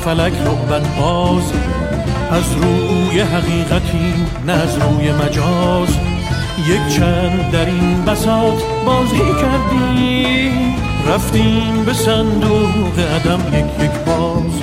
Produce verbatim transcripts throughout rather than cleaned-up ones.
فلک لعبت باز، از روی حقیقتی نه از روی مجاز. یک چند در این بساط بازی کردیم، رفتیم به صندوق عدم یک یک باز.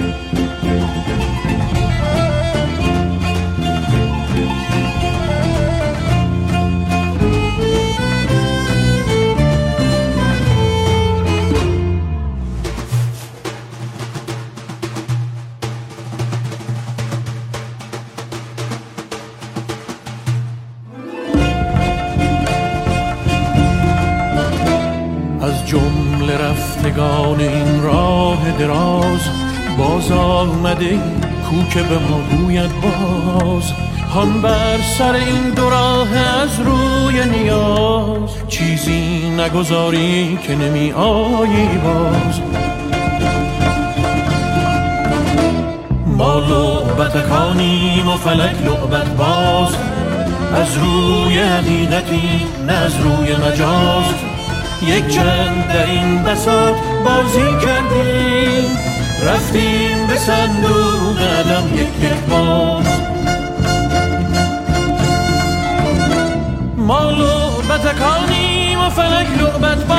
جمله رفتگان این راه دراز، باز آمده کو که به ما گوید باز. هان بر سر این دو راه از روی نیاز، چیزی نگذاری که نمی آیی باز. ما لعبتکانیم و فلک لعبت باز، از روی حقیقتی نه از روی مجاز. یک چند در این بساط بازی کردیم، رفتیم به صندوق عدم یک یک باز. ما لعبتکانیم و فلک لعبت باز،